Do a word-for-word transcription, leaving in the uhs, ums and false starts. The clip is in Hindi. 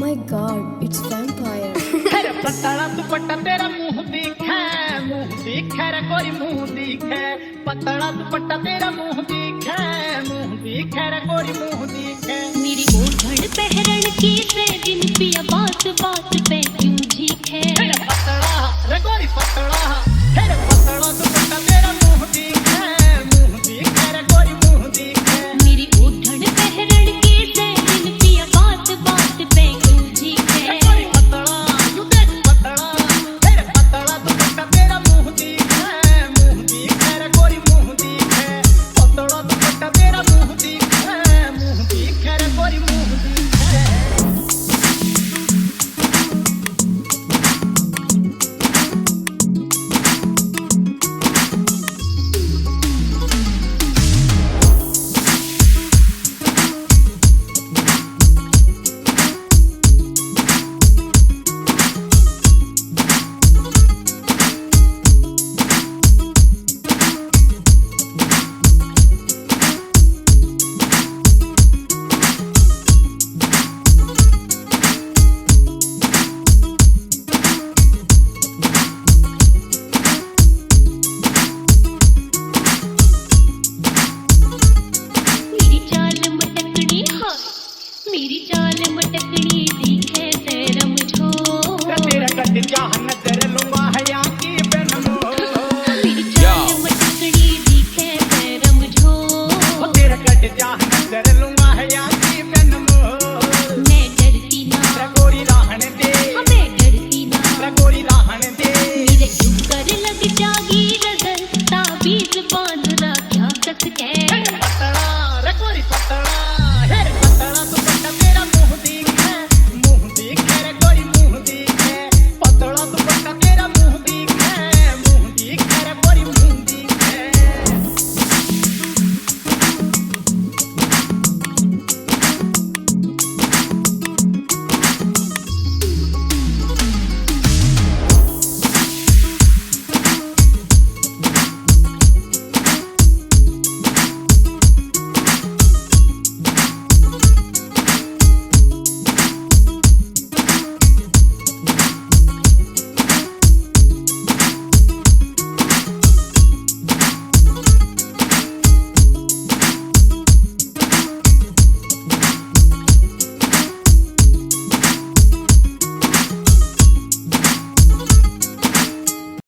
my God, it's vampire. अरे पतला दुपट्टा तेरा मुंह दिखे, मुंह दिखे रे कोई मुंह दिखे। पतला दुपट्टा तेरा मुंह दिखे, मुंह दिखे रे कोई मुंह दिखे। मेरी ओढ़न पहरन की से दिन पिया बात बात पे क्यों झीके। अरे पतला रे कोई पतला, अरे पतला दुपट्टा तेरा मुंह दिखे, मुंह दिखे रे कोई मुंह दिखे। मेरी ओढ़न पहरन की से दिन पिया बात बात पे क्यों झीके। कोई पतला यू देख पतला, अरे पतला दुपट्टा तेरा मुंह दिखे, मुंह दिखे रे कोई मुंह दिखे। पतला दुपट्टा तेरा मुंह दिखे, मुंह दिखे रे कोई मुंह दिखे। मेरी चाल मटकनी हाँ मेरी चाल मटकनी दिखे तेरा मुझो। तेरा कट चाह नजर लूंगा हया की बेनमो। मेरी चाल मटकनी दिखे तेरा मुझो। तेरा कट चाह नजर लूंगा हया की बेनमो। मैं डरती ना रे गोरी राहन दे, मैं डरती ना रे गोरी राहन दे। मेरे ऊपर लग जागी नजर ताबीज बांध